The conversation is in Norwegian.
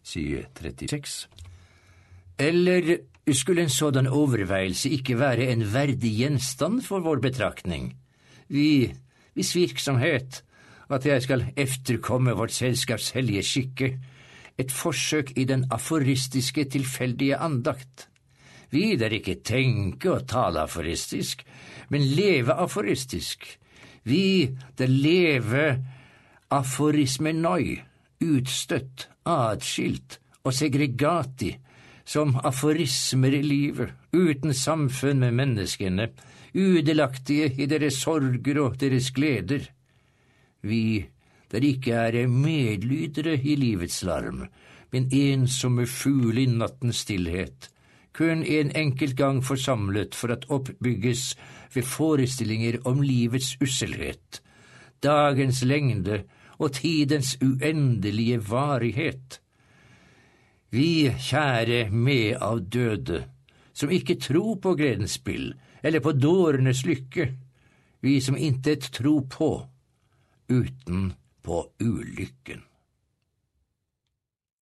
side 36. Eller skulle en sådan overveielse ikke være en verdig gjenstand for vår betraktning? Hvis virksomhet, at jeg skal efterkomme vårt selskaps hellige skikke, et forsøk i den aforistiske tilfeldige andakt. Vi der ikke tenke og tale aforistisk, men leve aforistisk. Vi der leve aforismenoi, utstøtt, adskilt og segregati, som aforismer i livet, uten samfunn med menneskene, udelaktige i deres sorger og deres gleder. Vi, der ikke er medlydere i livets larm, men ensomme fugle i nattens stillhet, kun en enkelt gang forsamlet for at oppbygges ved forestillinger om livets usselhet, dagens lengde og tidens uendelige varighet. Vi, kjære medavdøde, som ikke tror på gledens spill, eller på dårenes lykke, vi som intet tror på, uten på ulykken.